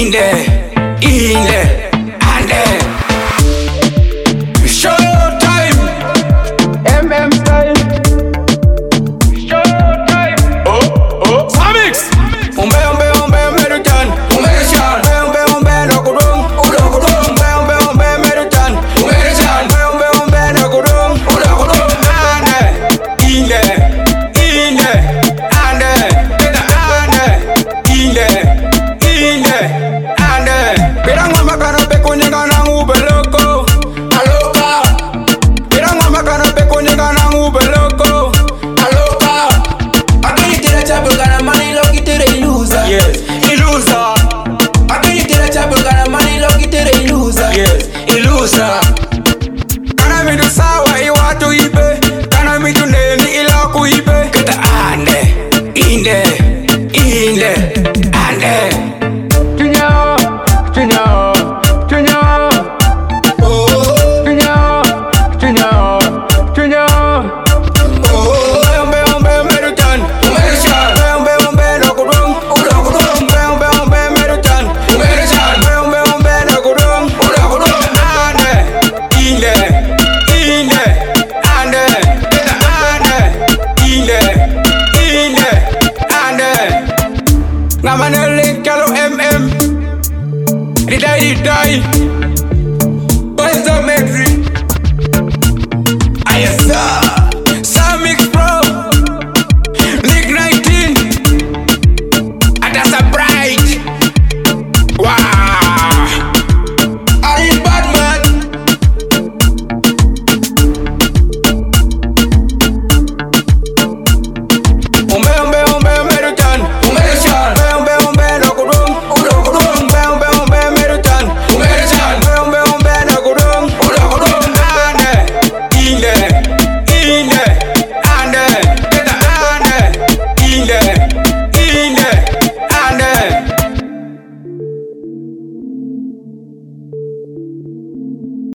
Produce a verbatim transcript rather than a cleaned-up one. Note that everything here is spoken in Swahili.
inde, inde, ande. Showtime, M M style. Showtime. Oh, oh. Samix. Umbe, umbe, umbe, merutan. Umerutan. Umbe, umbe, umbe, dokudum. Udokudum. Umbe, umbe, umbe, merutan. Umerutan. Umbe, umbe, umbe, dokudum. Udokudum. Ande, inde, inde, ande. Ande, inde, inde, ande. Pirang mama kana pekunya kana ngubeloko. Aloka. Pirang mama kana pekunya kana ngubeloko. Aloka. Akili tira chapo kana money loki tira ilusa. Yes, ilusa. Akili tira chapo kana money loki tira ilusa. Yes, ilusa. Kana mitu sawa iwatu ibe. Kana mitu neni ila kuibe. Kata ande, inde, inde, ande. Tunya, tunya, tunya. Oh, tunya, tunya, tunya. Oh, umbe, umbe, merutan. Umerutan. Umbe, umbe, umbe, dokudum. Udokudum. Umbe, umbe, umbe, merutan. Umerutan. Umbe, umbe, umbe, dokudum. Udokudum. Ande, inde, inde, ande. Ande, inde, inde, ande. Ngamanele kalo M M. Ridai, ridai.